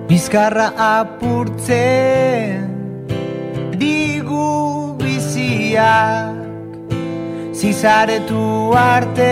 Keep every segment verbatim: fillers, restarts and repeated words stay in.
bizkarra apurtzen digu biziak zizaretu arte.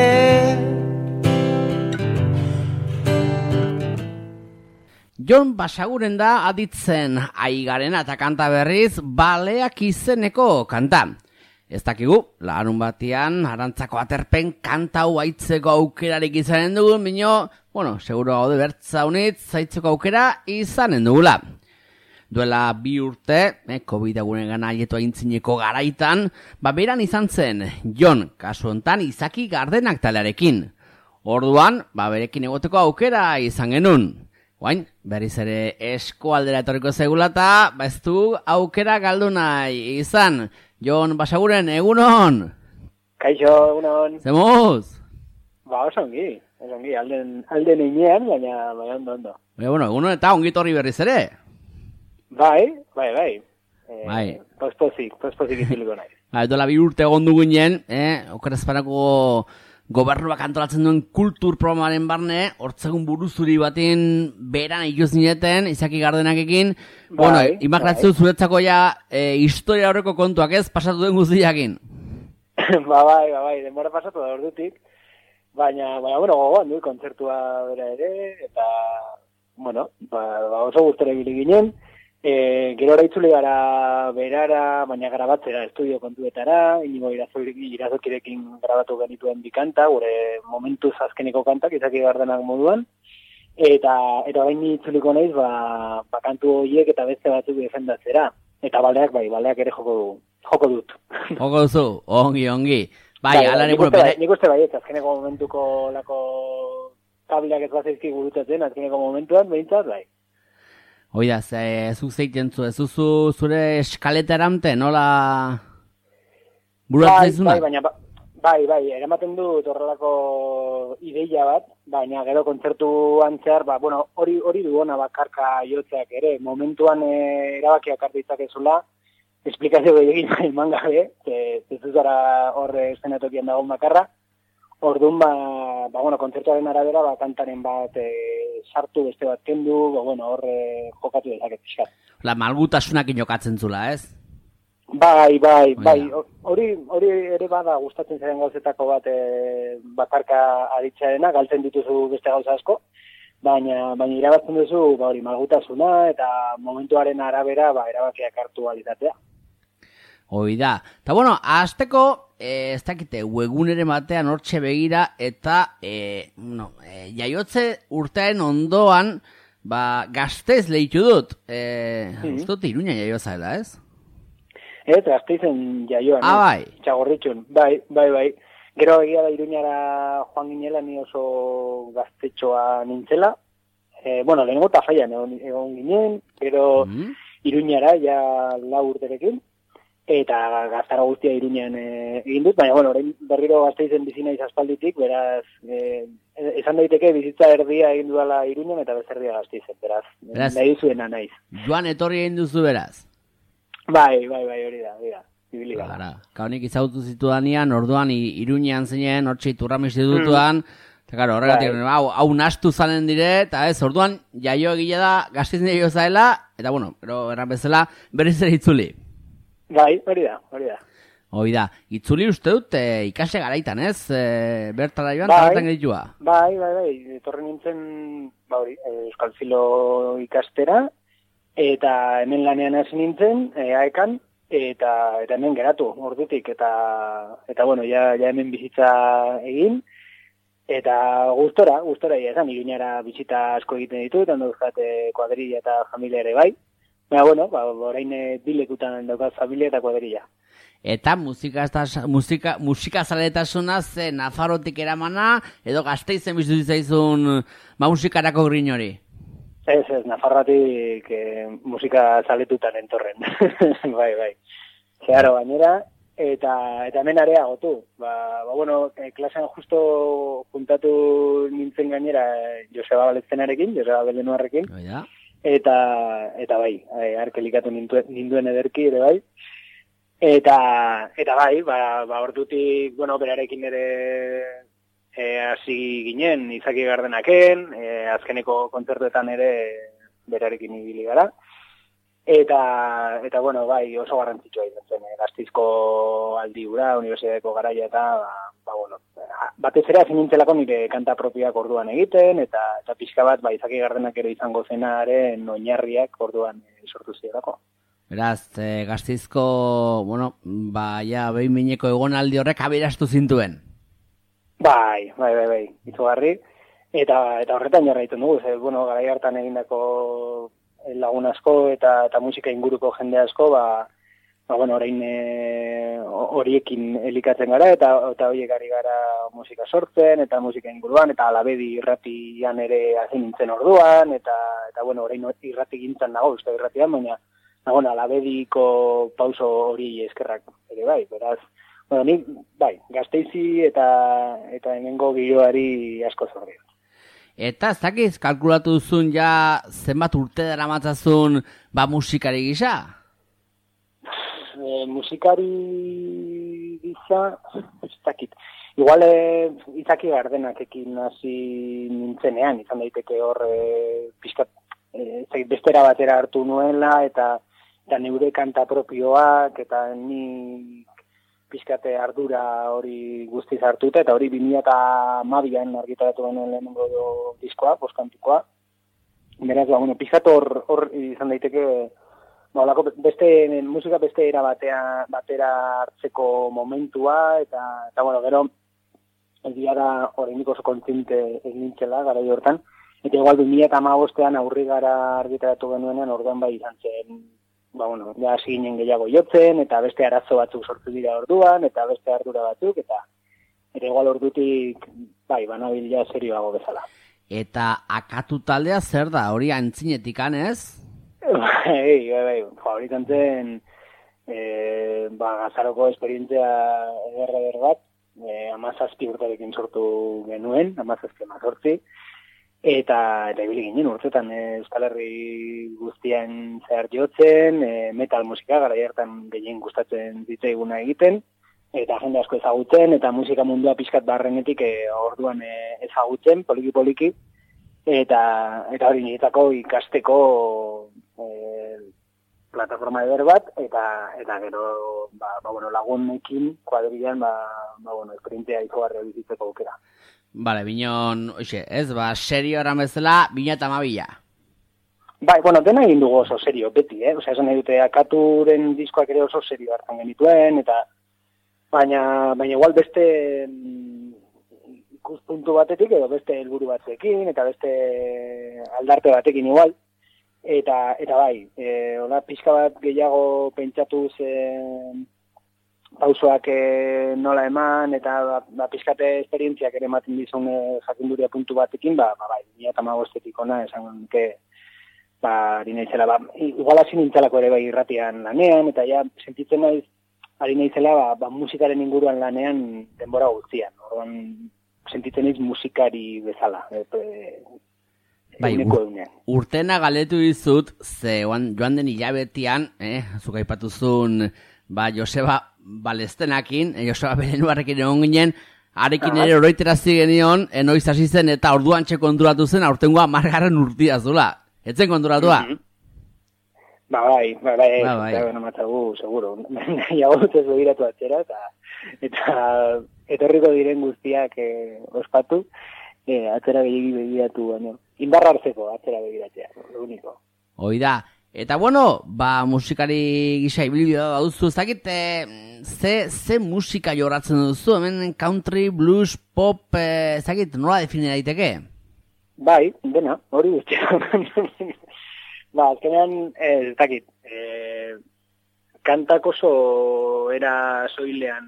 Jon Basaguren da aditzen aigarena eta kanta berriz baleak izeneko kanta. Ez dakigu, larun batean, Arantzako Aterpen kanta hau aitzeko aukerarik izanen dugun, bino, bueno, seguro gaude bertza unitz, zaitzeko aukera izanen dugula. Duela bi urte, eh, COVID agunen gana aietu aintzineko garaitan, ba beran izan zen, Jon, kasu hontan Izaki Gardenak talearekin. Orduan, ba berekin egoteko aukera izan genuen. Guain, berriz ere eskualdera etorriko zegula eta, ba ez du aukera galdu nahi izan. Jon Basaguren, egunon! Kaixo, egunon! Zemuz! Ba, oso ongi, oso ongi, alden, alden inean, baina, baina ondo, ondo. Baina, bueno, egunon eta ongi torri berriz ere? Bai, bai, bai. E, bai. Pospozik, pospozik iziliko nahi. Ba, dola bi urte egon du ginen, eh, okerazpanako gobernuak antolatzen duen kultur programaren barne, hortzegun buruzuri baten beran ikuz nineten, Izaki Gardenakekin, bai, bueno, imaginatzen bai. Zuretzako ja e, historia horreko kontuak ez, pasatu den guztiakin. ba, bai, ba, bai, denbora pasatu da ordutik, baina, baina, bueno, gogoan du, kontzertua bera ere, eta, bueno, ba, ba oso gustora ibili ginen, E, gero itzuli gara berara, baina grabatzera, estudio kontuetara, inigo irazokirekin grabatu genituen bi kanta, gure momentuz azkeneko kantak, Izaki Gardenak moduan, eta eta orain itzuliko naiz, ba, ba kantu horiek eta beste batzuk defendatzera. Eta baleak, bai, baleak ere joko du, joko dut. Joko duzu, ongi, ongi. Bai, bai alare, nik, bueno, bere... nik uste bai, azkeneko momentuko lako kableak ez bazaizki gurutatzen, azkeneko momentuan, behintzat, bai. Oida, ze, zuk zeiten zu, ez duzu zure eskaleta eramte, nola buratzen izuna? Bai, baina, bai, bai, eramaten du horrelako ideia bat, baina gero kontzertuan zehar, ba, bueno, hori hori du ona bakarka jotzeak ere, momentuan e, erabakiak hartu ditzakezula, esplikazio gehiagin eman gabe, ez zuzara horre eszenatokian dagoen bakarra, orduan, ba, ba, bueno, kontzertuaren arabera, ba, kantaren bat e, sartu, beste bat kendu, ba, bueno, horre jokatu dezaket pixkat. La malgutasunak inokatzen zula, ez? Bai, bai, bai, hori hori ere bada gustatzen zaren gauzetako bat e, bakarka aritzearena, galtzen dituzu beste gauza asko, baina, baina irabatzen duzu, ba, hori malgutasuna, eta momentuaren arabera, ba, erabakiak hartu alizatea. Hoi da. Eta bueno, azteko, eh, ez dakite, webguneren batean hortxe begira, eta eh, no, eh, jaiotze urtearen ondoan, ba, Gasteiz lehitu dut. Eh, mm-hmm. Uztot, Iruña jaioza dela, ez? Ez, Gasteizen jaioan. Ah, bai. Txagorritxun, bai, bai, bai. Gero egia da Iruñara joan ginela, ni oso gaztetxoa nintzela. Eh, bueno, lehenengo tafaian egon, egon ginen, gero mm-hmm. Iruñara ja lau urterekin. Eta gaztara guztia Iruñan e, egin dut, baina, bueno, orain berriro Gasteizen bizi naiz aspalditik, beraz, e, esan daiteke bizitza erdia egin dudala Iruñan eta bezerdia Gasteizen, beraz, beraz nahi duzuena naiz. Joan etorri egin duzu beraz? Bai, bai, bai, hori da, hori da, ibili gara. Gara, kaunik izautu zitudanean, orduan Iruñan zinen, hortxe iturram institutuan, eta gara, horregatik, bai. hau, hau nastu zanen dire, eta ez, orduan, jaio egile da, Gasteizen jaio zaela, eta, bueno, pero erran bezala, berriz ere itzuli. Bai, hori da, hori da. Hori da, itzuli uste dut e, ikase garaitan, ez? E, bertara joan, bai, taratan gaitua. Bai, bai, bai, etorri nintzen, ba hori, Euskal Filo ikastera, eta hemen lanean hasi nintzen, e, aekan, eta, eta hemen geratu, ordutik, eta, eta bueno, ja, ja hemen bizitza egin, eta gustora, gustora, ja, esan, Iruñara bizita asko egiten ditu, eta ondozkat kuadrilla eta familia ere bai. Baina, bueno, ba, orain bilekutan daukat familia eta kuadrilla. Eta musika, musika, musika zaletasuna ze Nafarrotik eramana, edo Gasteizen bizitu zaizun ba, musikarako grin hori? Ez, ez, Nafarrotik eh, musika zaletutan entorren. bai, bai. Zeharo gainera, eta, eta hemen areagotu. Ba, ba, bueno, eh, klasean justo juntatu nintzen gainera Joseba Baletzenarekin, Joseba Belenuarrekin. Oh, ja. Eta, eta bai, arkelikatu ninduen, ninduen ederki ere bai. Eta, eta bai, ba, ba ordutik, bueno, berarekin ere hasi e, ginen, Izaki Gardenaken, e, azkeneko kontzertuetan ere berarekin ibili gara. Eta, eta bueno, bai, oso garrantzitsua izan zen, eh, Gasteizko aldi hura, unibertsitateko garaia eta, ba, ba bueno, batez ere hasi nintzelako nire kanta propioak orduan egiten, eta eta pixka bat, ba, Izaki Gardenak ere izango zenaren oinarriak orduan e, sortu zirelako. Beraz, e, Gasteizko, bueno, ba, ja, behin mineko egonaldi horrek aberastu zintuen. Bai, bai, bai, bai, izugarri. Eta, eta horretan jarraitzen dugu, ze, bueno, garai hartan egindako lagun asko eta, eta musika inguruko jende asko, ba, ba bueno, orain e, horiekin elikatzen gara, eta eta horiek ari gara musika sortzen, eta musika inguruan, eta Alabedi irratian ere hasi nintzen orduan, eta, eta bueno, orain irrati gintzan nago, uste irratian, baina, ba, bueno, Alabediko pauso hori eskerrak ere bai, beraz, bueno, ni, bai, Gasteizi eta, eta hemengo giroari asko zorri. Eta ez dakiz, kalkulatu duzun ja zenbat urte dara matzazun ba musikari gisa? E, musikari gisa, ez dakit. Igual e, Izaki Gardenakekin hasi nintzenean, izan daiteke hor e, pixkat e, bestera batera hartu nuela, eta, eta neure kanta propioak, eta ni pixkate ardura hori guztiz hartuta, eta hori bi mila hamabian argitaratu genuen lehenengo diskoa, poskantikoa. Beraz, ba, bueno, pixkat hor, hor izan daiteke, ba, olako beste, musika beste era batea, batera hartzeko momentua, eta, eta bueno, gero, egia da horreinik oso kontziente egin nintzela, gara hortan, eta igual bi mila hamabostean aurri gara argitaratu genuenean, orduan bai izan zen, ba, bueno, ja hasi ginen gehiago jotzen, eta beste arazo batzuk sortu dira orduan, eta beste ardura batzuk, eta ere igual ordutik, bai, banabil ja serioago bezala. Eta akatu taldea zer da, hori antzinetik anez? Bai, bai, bai, favoritan zen, e, ba, Gazaroko esperientzia eder-eder bat, e, amazazpi urtarekin sortu genuen, amazazpi amazortzi, Eta, eta ibili ginen urtetan e, Euskal Herri guztian zehar jotzen, e, metal musika gara hartan gehien gustatzen zitzaiguna egiten, eta jende asko ezagutzen, eta musika mundua pixkat barrenetik e, orduan e, ezagutzen, poliki-poliki, eta, eta hori niretzako ikasteko e, plataforma eder bat, eta, eta gero ba, ba, bueno, lagunekin, kuadrilan, ba, ba, bueno, esperintzea izugarria bizitzeko aukera. Bale, binon, oixe, ez, ba, serio eran bezala, bina eta mabila. Bai, bueno, dena egin dugu oso serio, beti, eh? Osea, esan nahi dute, akaturen diskoak ere oso serio hartan genituen, eta baina, baina igual beste ikuspuntu batetik, edo beste helburu batzekin, eta beste aldarte batekin igual, eta, eta bai, e, hola, pixka bat gehiago pentsatu zen, pausoak e, nola eman, eta ba, ba, pixkate esperientziak ere ematen dizun e, jakinduria puntu batekin, ba, ba, bai, mila eta hamabostetik ona, esan que, ba, ari naizela, ba, igual hasi nintzelako ere bai irratian lanean, eta ja, sentitzen naiz, ari naizela, ba, ba, musikaren inguruan lanean denbora guztian, orduan, sentitzen naiz musikari bezala, e, e, bai, ur, urtena galetu dizut, ze joan, joan den hilabetian, eh, zuk aipatuzun, ba, Joseba Balestenakin, Joseba Belenuarrekin egon ginen, arekin ere oroiterazi genion, enoiz hasi zen eta orduan txe konturatu zen, aurtengoa margarren urtia zula. Etzen konturatua? Mm-hmm. Ba, bai, bai, bai, ba, bai. Eta matzagu, seguro. Iago dut ez begiratu atzera, eta, eta etorriko diren guztiak eh, ospatu, eh, atzera begiri begiratu, baina, indarra hartzeko atzera begiratzea, lo único. Oida. Eta bueno, ba, musikari gisa ibilbidea baduzu, ez dakit, e, ze, ze musika joratzen duzu, hemen country, blues, pop, e, ez dakit, nola define daiteke? Bai, dena, hori guztia. Ba, azkenean, ez dakit, e, kantak oso era soilean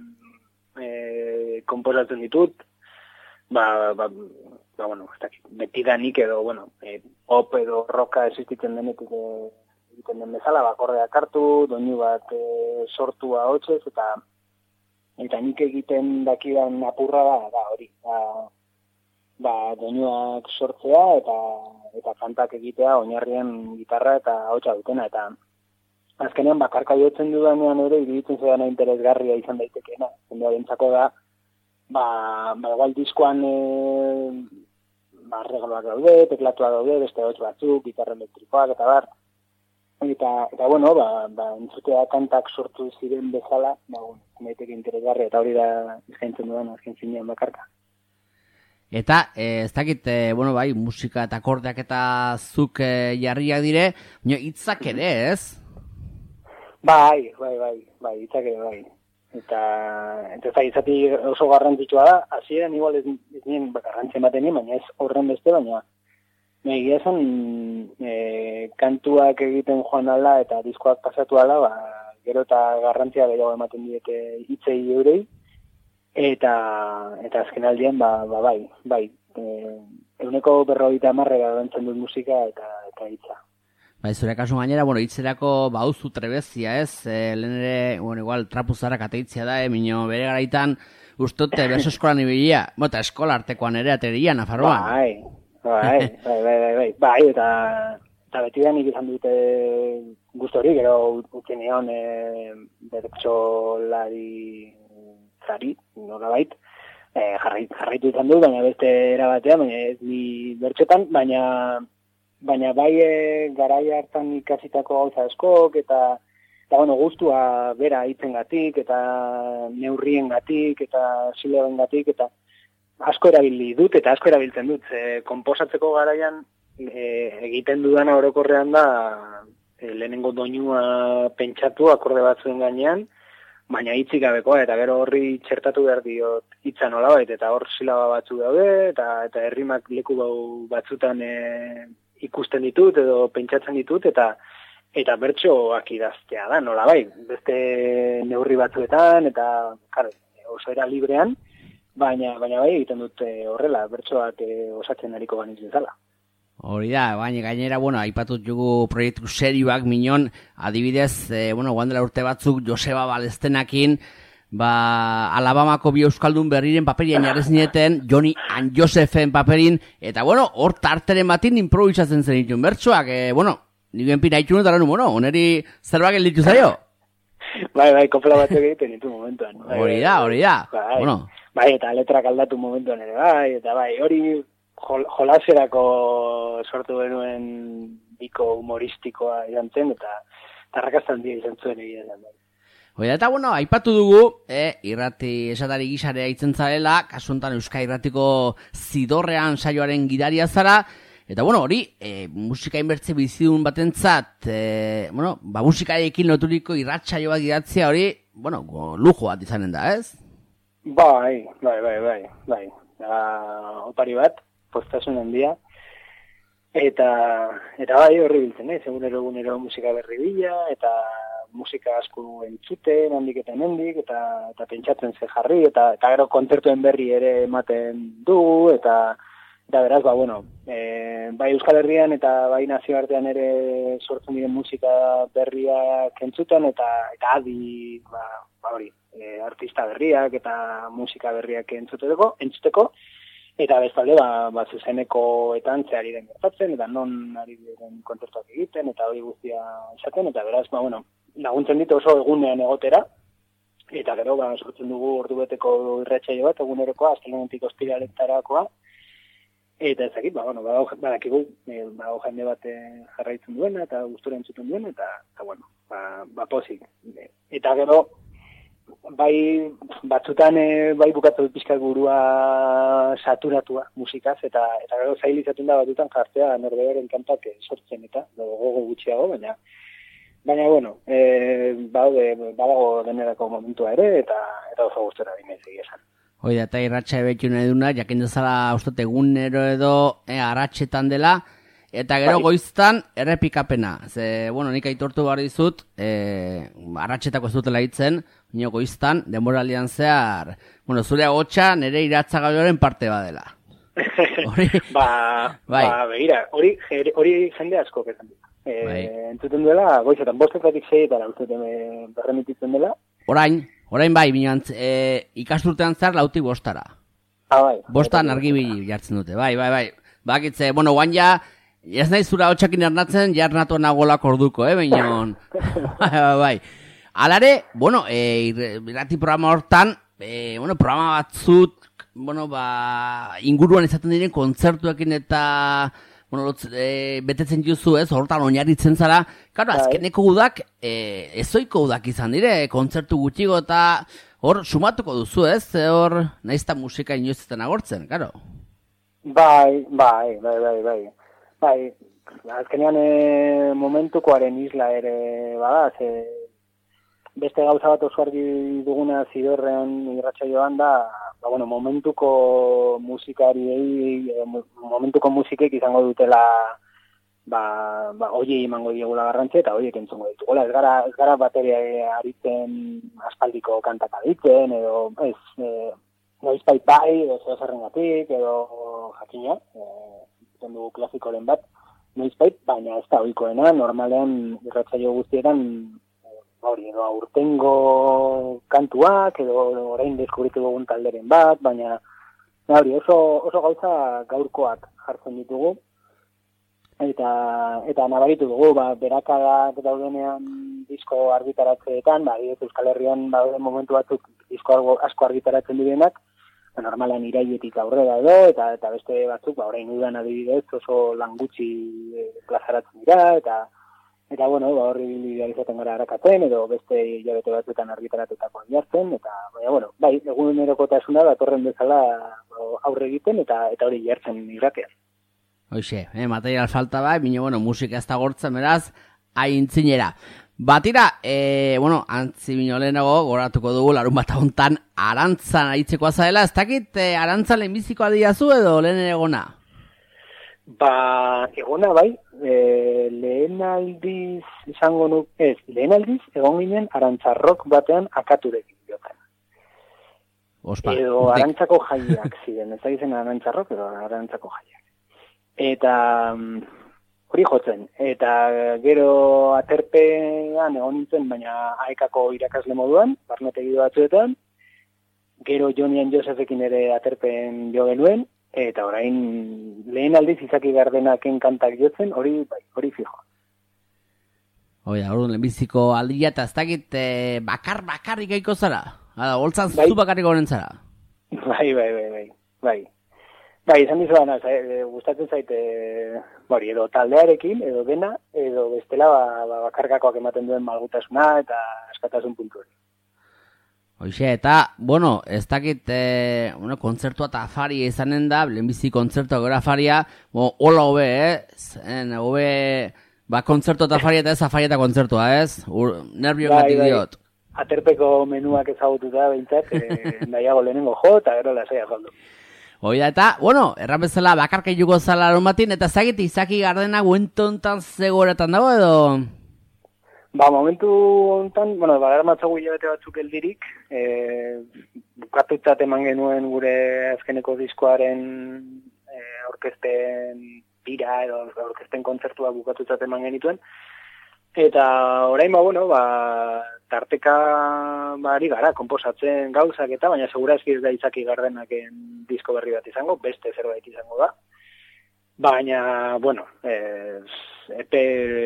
e, komposatzen ditut, ba, ba, ba, bueno, ez dakit, betidanik edo, bueno, e, pop edo rocka existitzen denetik e, egiten den bezala, bakorreak hartu, doinu bat e, sortu ahotsez, eta eta nik egiten dakidan apurra da, da hori, ba, ba doinuak sortzea, eta eta kantak egitea, oinarrian gitarra eta ahotsa dutena, eta azkenean bakarka jotzen dudanean ere, iruditzen zedana interesgarria izan daitekeena, jendearentzako da, ba, ba igual diskoan e, ba, arregloak daude, teklatuak daude, beste hotz batzuk, gitarra elektrikoak eta bar. Eta, eta bueno, ba, ba, entzutea kantak sortu ziren bezala, ba, bueno, maiteke interesgarri, eta hori da eskaintzen dudan azken finean bakarka. Eta, eh, ez dakit, eh, bueno, bai, musika eta akordeak eta zuk eh, jarriak dire, baina hitzak ere, ez? Bai, bai, bai, bai, hitzak ere bai. Eta, eta ez izati oso garrantzitsua da, hasieran igual ez, ez nien garrantzia ematen nien, baina ez horren beste, baina egia esan e, kantuak egiten joan ala eta diskoak pasatu ala, ba, gero eta garrantzia gehiago ematen diete hitzei eurei, eta eta azken aldian, ba, ba bai, bai, e, eguneko berrogeita hamarrera dantzen dut musika eta eta hitza. Bai, zure kasu gainera, bueno, hitzerako bauzu trebezia, ez? E, lehen ere, bueno, igual, trapuzarrak ateitzia da, eh? Mino bere garaitan, ustote, beso eskolan ibilia, bota, eskola artekoan ere ateria, Nafarroan. Bai, bai, bai, bai, bai, bai, bai, eta, eta beti da nik izan dute guzti hori, gero utzi nion e, bertsolari zari, nola bait, e, jarraitu, jarraitu izan du, baina beste erabatea, baina ez ni bertxotan, baina baina bai e, garaia hartan ikasitako gauza askok, eta, eta bueno, gustua bera hitzengatik, eta neurriengatik, eta siloengatik, eta asko erabili dut, eta asko erabiltzen dut. E, konposatzeko garaian e, egiten dudana orokorrean da e, lehenengo doinua pentsatu akorde batzuen gainean, baina hitzik gabekoa, eta gero horri txertatu behar diot hitza nolabait, eta hor silaba batzu daude, eta, eta herrimak leku batzutan e, ikusten ditut edo pentsatzen ditut, eta eta bertsoak idaztea da, nola bai, beste neurri batzuetan, eta karo, oso era librean, baina baina bai egiten dut horrela, bertsoak e, osatzen ariko baniz bezala. Hori da, baina gainera, bueno, aipatut jugu proiektu serioak minon, adibidez, e, bueno, guandela urte batzuk Joseba Balestenakin, ba, Alabamako bi euskaldun berriren paperian jarrez nieten, Johnny and Josephen paperin, eta bueno, hor tarteren batin improvisatzen zen ditun bertsoak, e, bueno, niguen pina itxun eta lanu, bueno, oneri zerbak gelditu zaio? Bai, bai, kopla batzuk egiten ditu momentuan. Bai, hori da, hori da. Bai, bueno. Bai, eta letrak aldatu momentuan ere, bai, eta bai, hori jol, jolaserako sortu benuen biko humoristikoa izan zen, eta tarrakastan dia izan zuen egia zen. Bai. Hori eta, bueno, aipatu dugu, eh, irrati esatari gisarea itzen zarela, kasu honetan Euskal Irratiko zidorrean saioaren gidaria zara, eta, bueno, hori, eh, musika inbertze bizidun batentzat, eh, bueno, ba, musikarekin loturiko irratsaio bat gidatzea hori, bueno, lujo bat izanen da, ez? Bai, bai, bai, bai, bai, da, opari bat, postasun handia, eta, eta bai, horri biltzen, eh, egunero egunero musika berri bila, eta musika asko entzuten, handik eta hemendik, eta, eta pentsatzen ze jarri, eta, eta gero kontzertuen berri ere ematen du, eta, eta beraz, ba, bueno, e, bai Euskal Herrian eta bai nazioartean ere sortzen diren musika berriak entzuten, eta, eta adi, ba, ba hori, e, artista berriak eta musika berriak entzuteko, entzuteko, eta bestalde, ba, ba zuzenekoetan ze ari den gertatzen, eta non ari diren kontzertuak egiten, eta hori guztia esaten, eta beraz, ba, bueno, laguntzen dit oso egunean egotera, eta gero, ba, sortzen dugu ordubeteko irratsaio bat, egunerokoa, astelehenetik ostiraleetarakoa, eta ezakit, ba, bueno, badakigu, badago jende bat jarraitzen duena, eta gustura entzuten duena, eta, eta bueno, ba, ba pozik. Eta gero, bai, batzutan, bai bukatu pixkat burua saturatua musikaz, eta, eta gero zail izaten da batzutan jartzea norberen kantak sortzen, eta gogo gutxiago, baina, Baina, bueno, e, baude, badago denerako momentua ere, eta eta oso gustora dinez egia esan. Hoi da, eta irratxa ebetu nahi duna, jakin dezala ustot egunero edo e, aratxetan dela, eta gero bai. Goiztan errepikapena. Ze, bueno, nik aitortu behar dizut, e, aratxetako ez dutela hitzen, nio goiztan, denboraldian zehar, bueno, zure agotxa nire iratzagailoaren parte badela. Hori, ba, bai. ba, begira, hori, hori jende asko kezan dut. E, bai. Entzuten duela, goizetan, bostetatik zeietara, ustetan berremititzen dela. Orain, orain bai, binantz, e, ikasturtean zar lautik bostara. Ah, bai. Bostan argibili jartzen dute, bai, bai, bai. Bakitze, bueno, guan ja, ez nahi zura hotxakin ernatzen, jarnatu nagolak orduko, eh, bainon. bai, bai, bai. Alare, bueno, e, irrati programa hortan, e, bueno, programa batzut, bueno, ba, inguruan izaten diren kontzertuekin eta bueno, lotz, e, betetzen duzu ez, hortan oinarritzen zara. Claro, azkeneko udak, e, ezoiko udak izan dire, kontzertu gutxigo eta hor sumatuko duzu ez, hor naizta musika inoizetan agortzen, claro. Bai, bai, bai, bai, bai. Bai, azkenean e, momentukoaren isla ere bada, ze beste gauza bat oso argi duguna zidorrean irratsaioan da, ba, bueno, momentuko musikariei, e, momentuko musikek izango dutela, ba, ba hoiei emango diegula garrantzia eta hoiek entzungo ditugula. Ez gara, ez gara bateria aritzen aspaldiko kantak aditzen, edo ez, e, noizbait bai, edo zerrengatik, edo jakina, egiten dugu klasikoren bat, noizbait, baina ez da ohikoena, normalean irratsaio guztietan hori, edo aurtengo kantuak, edo orain deskubritu dugun talderen bat, baina hori, oso, oso gauza gaurkoak jartzen ditugu, eta eta nabaritu dugu, ba, berakadak daudenean disko argitaratzeetan, ba, Euskal Herrian dauden momentu batzuk disko asko argitaratzen direnak, ba, normalan iraietik aurrera edo, eta eta beste batzuk, ba, orain udan adibidez, oso lan gutxi e, plazaratzen dira, eta Eta, bueno, ba, horri izaten gara harakatzen, edo beste hilabete batzuetan argitaratutakoan jartzen, eta, baina, bueno, bai, egun erokotasuna datorren bezala aurre egiten, eta eta hori jartzen irratean. Hoxe, eh, material falta bai, bine, bueno, musika ez da gortzen, beraz, aintzinera. Batira, eh, bueno, antzi bino lehenago, goratuko dugu, larun bat hontan, arantzan aritzeko azadela, ez dakit, eh, arantzan lehenbiziko aldiazu edo lehen egona? Ba, egona bai, e, lehen aldiz izango nuk, ez, lehen aldiz egon ginen arantzarrok batean akaturekin jotan. Ospa, edo urtik. Arantzako jaiak ziren, ez da izen arantzarrok, edo arantzako jaiak. Eta hori jotzen, eta gero aterpean egon nintzen, baina aekako irakasle moduan, barnetegi batzuetan, gero Jonian Josefekin ere aterpen jo genuen, eta orain lehen aldiz Izaki Gardenaken kantak jotzen, hori bai, hori fijo. Oia, hori lehenbiziko aldia eta ez dakit eh, bakar bakarrik gaiko zara? Hala, holtzan bai. zu bakarrik horren zara? Bai, bai, bai, bai, bai. Bai, izan dizu dana, e, gustatzen zaite, bori, edo taldearekin, edo dena, edo bestela ba, ba, bakarkakoak ematen duen malgutasuna eta askatasun puntu hori. Hoxe, eta, bueno, ez dakit, eh, bueno, kontzertua eta afaria izanen da, lehenbizi kontzertua gora afaria, bo, hola hobe, eh? Zen, hobe, ba, kontzertua eta afaria eta ez afaria eta kontzertua, ez? Ur, nervio bai, gatik bai. diot. Aterpeko menuak ezagututa behintzat, eh, nahiago lehenengo jo, eta gero lasaia joldu. Oida, eta, bueno, erran bezala bakarka jugo zala aromatin, eta zagit Izaki Gardena guentontan zegoeretan dago edo... Ba, momentu honetan, bueno, bagar matzagu hilabete batzuk eldirik, e, bukatutzat eman genuen gure azkeneko diskoaren e, orkesten bira edo orkesten kontzertua bukatutzat eman genituen. Eta orain, ba, bueno, ba, tarteka bari gara, konposatzen gauzak eta, baina segurazki ez da Izaki Gardenaken disko berri bat izango, beste zerbait izango da. Baina, bueno, e, epe...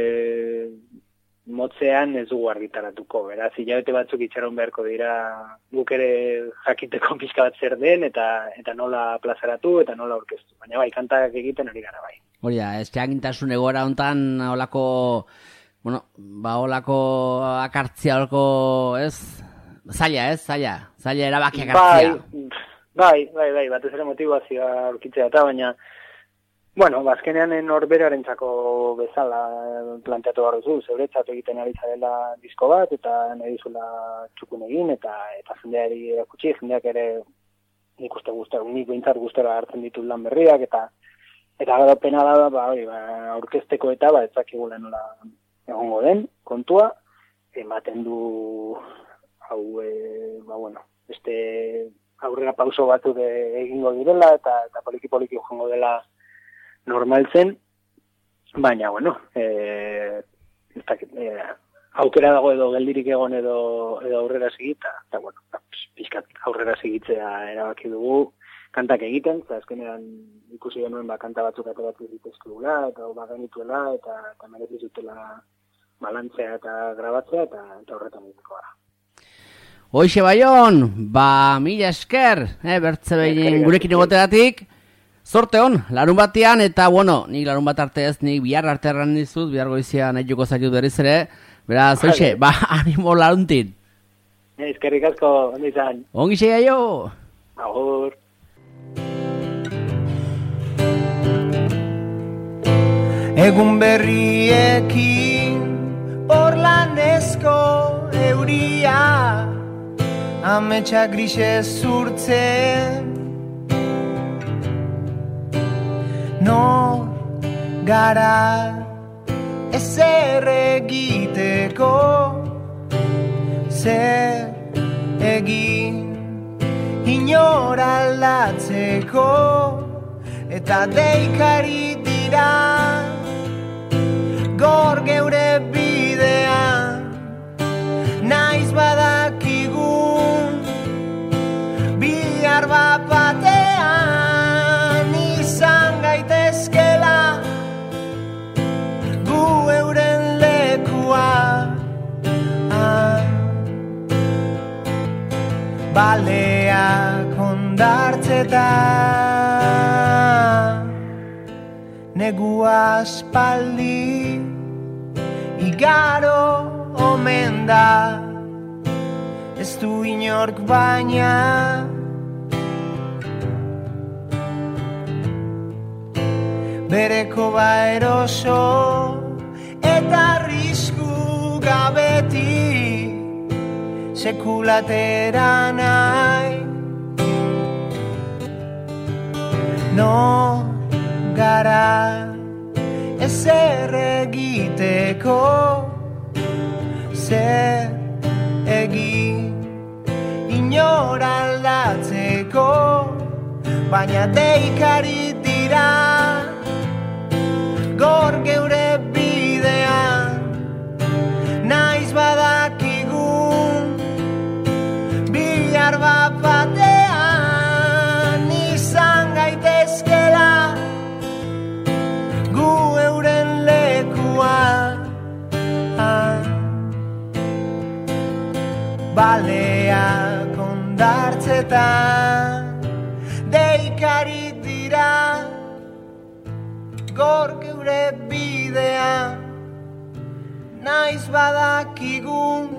motzean ez dugu argitaratuko, beraz, hilabete batzuk itxaron beharko dira guk ere jakiteko pixka bat zer den, eta eta nola plazaratu, eta nola orkestu. Baina bai, kantak egiten ari gara bai. Hori da, ez jagintasun egora hontan, holako, bueno, ba, holako akartzia, holako, ez? Zaila, ez? Zaila, zaila erabaki akartzia. Bai, bai, bai, bai, batez ere motivazioa aurkitzea eta, baina bueno, bazkenean norberarentzako bezala planteatu behar duzu, zeuretzat egiten ari zarela disko bat, eta nahi dizula txukun egin, eta eta jendeari erakutsi, jendeak ere nik uste guztara, nik behintzat guztara hartzen ditut lan berriak, eta eta gara pena da, ba, hori, ba, aurkezteko eta, ba, etzakigula nola egongo den, kontua, ematen du, hau, e, ba, bueno, beste aurrera pauso batzuk egingo direla, eta, eta poliki-poliki joango dela normaltzen, baina, bueno, e, e, aukera dago edo geldirik egon edo, edo aurrera segita, eta, bueno, pixkat aurrera segitzea erabaki dugu, kantak egiten, eta azkenean ikusi genuen ba, kanta batzuk ateratu dituzkegula, eta ba genituela, eta, eta merezi zutela balantzea eta grabatzea, eta, eta horretan egiteko gara. Hoixe Baion, ba mila esker, eh, bertze behin gurekin egotegatik. Zorte hon, larun batean, eta bueno, nik larun bat arte ez, nik bihar arte erran dizut, bihar goizia nahi joko zaitut berriz ere. Beraz, hoixe, ba, animo laruntin. Eskerrik asko, ondo izan. Ongi segaio. Agur. Egun berriekin Orlandezko euria Ametsa grise zurtzen Nor gara ezer egiteko Zer egin inor aldatzeko Eta deikari dira Gor geure bidean Naiz badakigun Bihar bat batean Izan gaitezkela Gu euren lekua ah. Baleak ondartzetan Negua aspaldi Igaro omen da Ez du inork baina Bereko baeroso Eta arrisku gabeti Sekulatera nahi No gara ezer egiteko Zer egin inor aldatzeko Baina deikari dira Gor geure bidean Naiz badakigun Bihar bat batean Izan gaitezkela Gu euren lekua ah. Baleak ondartzetan Deikari dira Gor geure bidean Naiz badakigun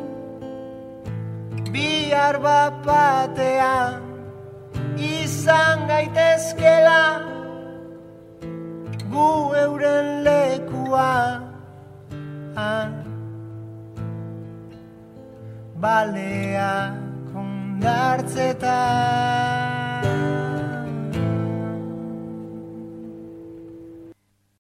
Bihar bat batean Izan gaitezkela Gu euren lekua ah. Baleak ondartzetan